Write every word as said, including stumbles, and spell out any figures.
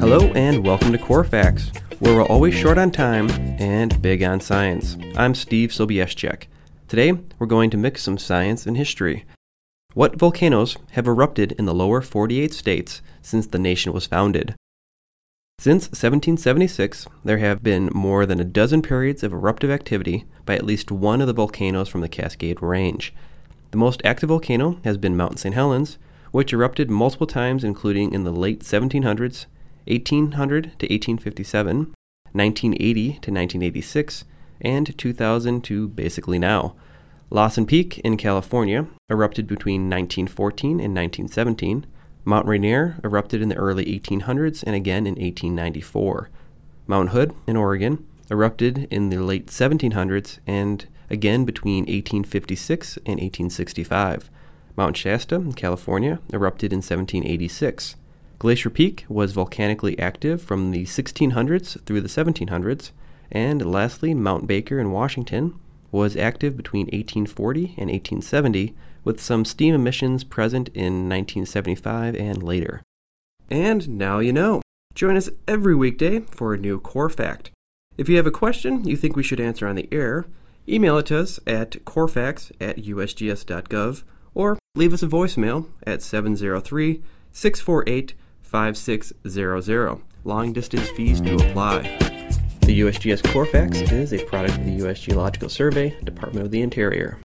Hello and welcome to Core Facts, where we're always short on time and big on science. I'm Steve Sobieschek. Today, we're going to mix some science and history. What volcanoes have erupted in the lower forty-eight states since the nation was founded? Since seventeen seventy-six, there have been more than a dozen periods of eruptive activity by at least one of the volcanoes from the Cascade Range. The most active volcano has been Mount Saint Helens, which erupted multiple times including in the late seventeen hundreds, eighteen hundred to eighteen fifty-seven, nineteen eighty to nineteen eighty-six, and two thousand to basically now. Lassen Peak in California erupted between nineteen fourteen and nineteen seventeen. Mount Rainier erupted in the early eighteen hundreds and again in eighteen ninety-four. Mount Hood in Oregon erupted in the late seventeen hundreds and again between eighteen fifty-six and eighteen sixty-five. Mount Shasta in California erupted in seventeen eighty-six. Glacier Peak was volcanically active from the sixteen hundreds through the seventeen hundreds. And lastly, Mount Baker in Washington was active between eighteen forty and eighteen seventy, with some steam emissions present in nineteen seventy-five and later. And now you know. Join us every weekday for a new Core Fact. If you have a question you think we should answer on the air, email it to us at corefacts at u s g s dot gov or leave us a voicemail at seven zero three, six four eight, five six zero zero. Long distance fees do apply. The U S G S Core Facts is a product of the U S Geological Survey, Department of the Interior.